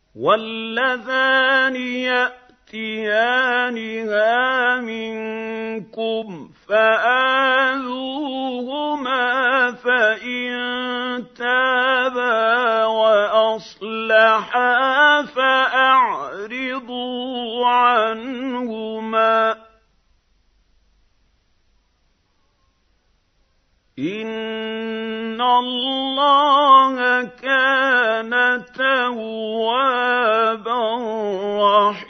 وَاللَّذَانِ يَأْتِيَانِهَا مِنكُمْ فَآذُوهُمَا ۖ فَإِن تَابَا وَأَصْلَحَا فَأَعْرِضُوا عَنْهُمَا ۗ إِنَّ اللَّهَ كَانَ تَوَّابًا رَّحِيمًا.